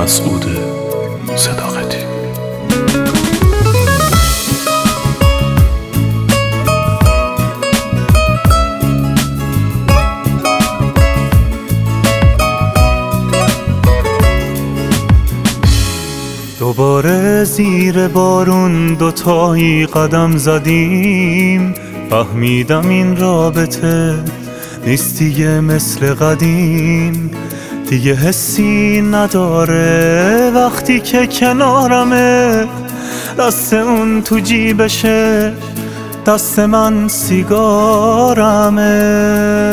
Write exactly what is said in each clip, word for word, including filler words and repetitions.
مسعود صداقتی. دوباره زیر بارون دوتایی قدم زدیم، فهمیدم این رابطه نیست دیگه مثل قدیم. دیگه حسی نداره وقتی که کنارمه، دست اون تو جیبشه، دست من سیگارمه.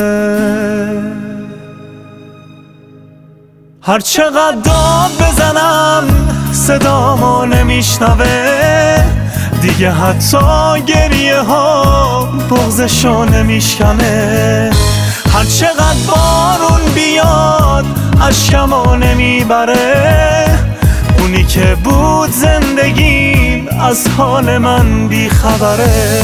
هر چقدر داد بزنم صدامو نمیشنوه، دیگه حتی گریه ها بغضشو نمیشکنه. هر چقدر بارون بیاد اشکمو نمیبره، اونی که بود زندگیم از حال من بیخبره.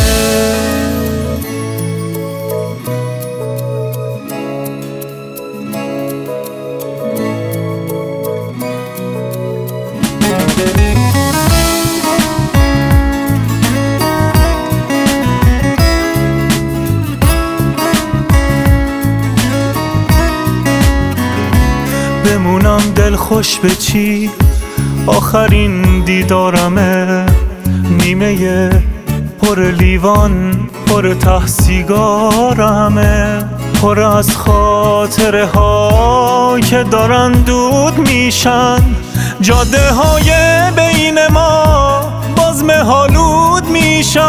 بمونم دل خوش به چی، آخرین دیدارمه. نیمه پر لیوان پر ته سیگارمه، پر از خاطره ها که دارن دود میشن. جاده های بین ما باز مه‌آلود میشن.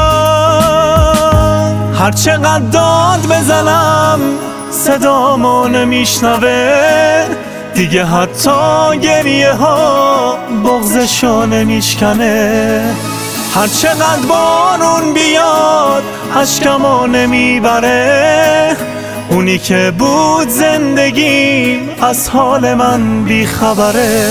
هر چقدر داد بزنم صدامو نمیشنوه، دیگه حتی گریه ها بغضشو نمیشکنه. هر چقدر بارون بیاد اشکمو نمیبره، اونی که بود زندگیم از حال من بیخبره.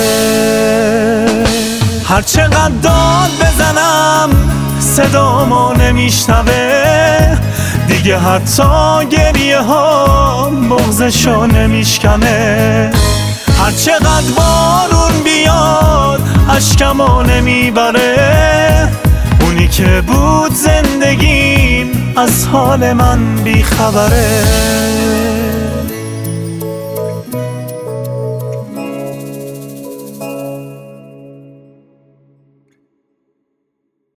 هر چقدر داد بزنم صدامو نمیشنوه، دیگه حتی گریه ها بغضشو نمیشکنه. هر چقدر بارون بیاد اشکمو نمیبره، اونی که بود زندگیم از حال من بیخبره.